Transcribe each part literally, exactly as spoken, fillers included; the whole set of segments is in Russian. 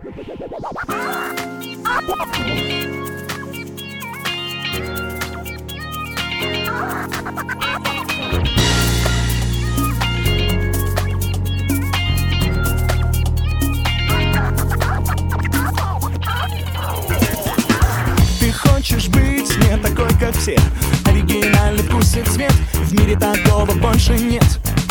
Ты хочешь быть не такой, как все, оригинальный вкус и цвет, в мире такого больше нет.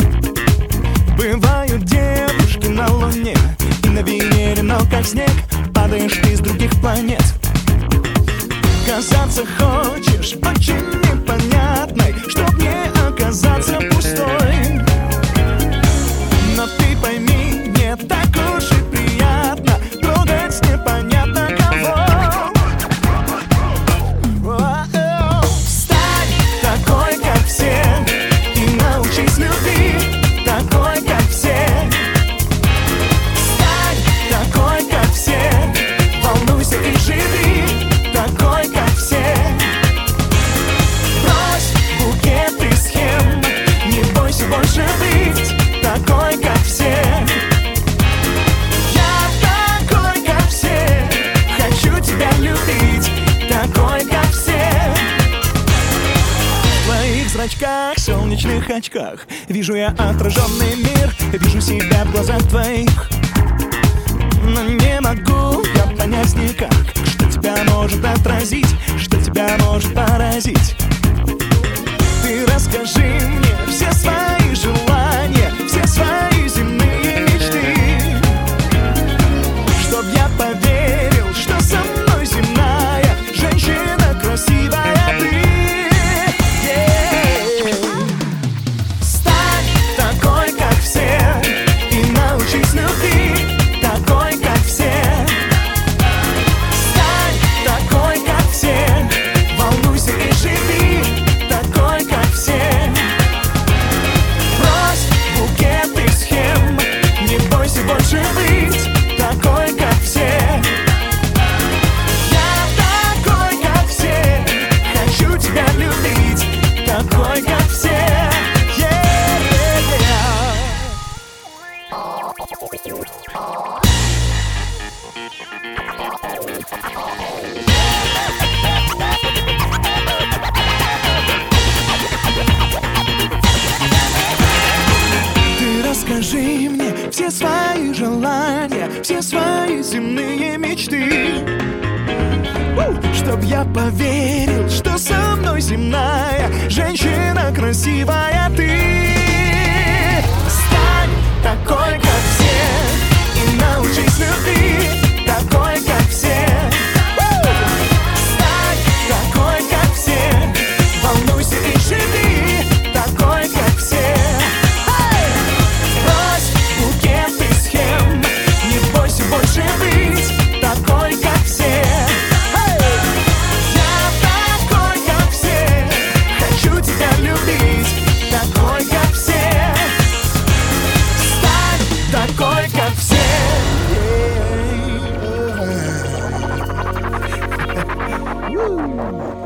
Бывают девушки на Луне и на Венере, но как снег падаешь ты с других планет. Казаться хочешь очень непонятной, чтоб не оказаться пустой. Но ты пойми, не так уж и приятно трогать непонятно кого. Стань такой, как все, и научись любить такой, как все. Стань такой, как все, волнуйся и живи такой, как все. Брось букеты схем, не бойся больше быть такой, как все. Я такой, как все, хочу тебя любить такой, как все. В твоих зрачках, солнечных очках вижу я отраженный мир, вижу себя в глазах твоих. Но не могу я понять никак, что тебя может отразить, что тебя может поразить. Ты расскажи мне все свои желания, все свои земные мечты, чтоб я поверил, что со мной земная женщина красивая ты. Yeah. Стань такой, как все, и научись любить такой, как все. Стань такой, как все, волнуйся и живи такой, как все. Брось букеты схем, не бойся больше быть такой, как все. Я такой, как все, хочу тебя любить такой, как все. Ты расскажи мне все свои желания, все свои земные мечты, чтоб я поверил, что со мной земная женщина красивая ты. Стань такой, как все, и научись любить такой, как все. Стань такой, как все, волнуйся и живи такой, как все. Брось букеты схем, не бойся больше быть такой, как все. Я такой, как все, хочу тебя любить такой, как все. Стань такой, как все. Yeah.